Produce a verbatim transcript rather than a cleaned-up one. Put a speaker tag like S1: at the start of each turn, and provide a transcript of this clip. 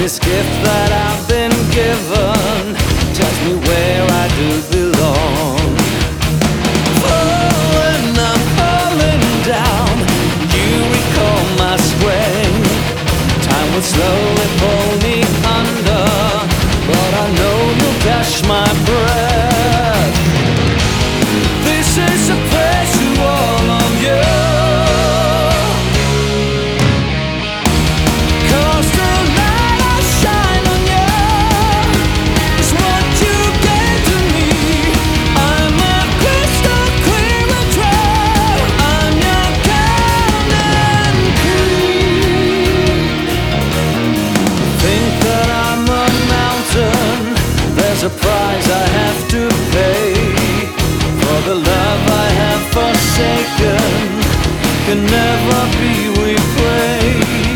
S1: This gift that I've been given tells me where I do belong. Falling, I'm falling down. You recall my strength. Time will slowly pull me under, but I know you'll catch my breath. This is a place to all of you. A price I have to pay for the love I have forsaken, can never be replaced.